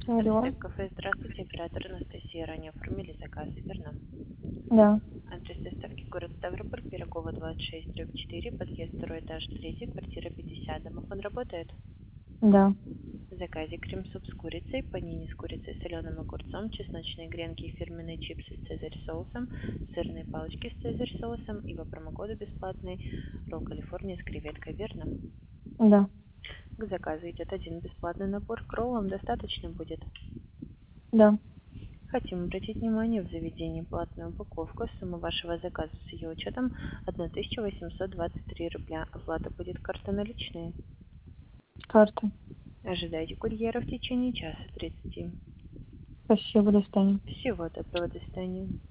Алло. Анастасия кафе, здравствуйте, оператор Анастасия. Ранее оформили заказ, верно? Да, Адрес доставки город Ставрополь, Пирогова, 26/4, подъезд 2 этаж, 3, квартира 50. Домофон работает? да. В заказе крем-суп с курицей, панини с курицей, соленым огурцом, чесночные гренки и фирменные чипсы с цезарь соусом, сырные палочки с цезарь соусом и по промокоду бесплатный ролл Калифорния с креветкой, верно? Да. К заказу идет один бесплатный набор, к роллам достаточно будет. Да. Хотим обратить внимание в заведении платную упаковку. Сумма вашего заказа с ее учетом 1823 рубля. Оплата будет карта наличные. Карта. Ожидайте курьера в течение часа 30. Спасибо, до свидания. Всего доброго, до свидания.